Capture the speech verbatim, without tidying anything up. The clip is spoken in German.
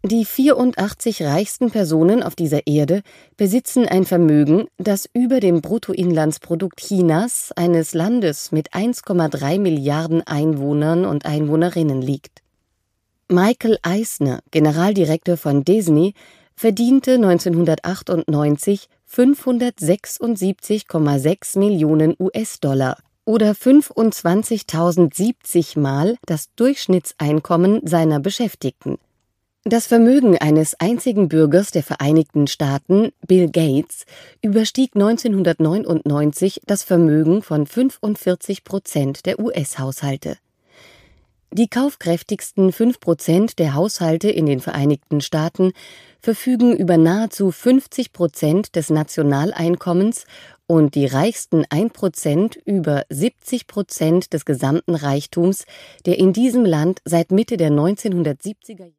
Die vierundachtzig reichsten Personen auf dieser Erde besitzen ein Vermögen, das über dem Bruttoinlandsprodukt Chinas, eines Landes mit eins Komma drei Milliarden Einwohnern und Einwohnerinnen, liegt. Michael Eisner, Generaldirektor von Disney, verdiente neunzehnhundertachtundneunzig fünfhundertsechsundsiebzig Komma sechs Millionen U S-Dollar oder fünfundzwanzigtausendsiebzig Mal das Durchschnittseinkommen seiner Beschäftigten. Das Vermögen eines einzigen Bürgers der Vereinigten Staaten, Bill Gates, überstieg neunzehnhundertneunundneunzig das Vermögen von fünfundvierzig Prozent der U S-Haushalte. Die kaufkräftigsten fünf Prozent der Haushalte in den Vereinigten Staaten verfügen über nahezu fünfzig Prozent des Nationaleinkommens und die reichsten ein Prozent über siebzig Prozent des gesamten Reichtums, der in diesem Land seit Mitte der neunzehnhundertsiebziger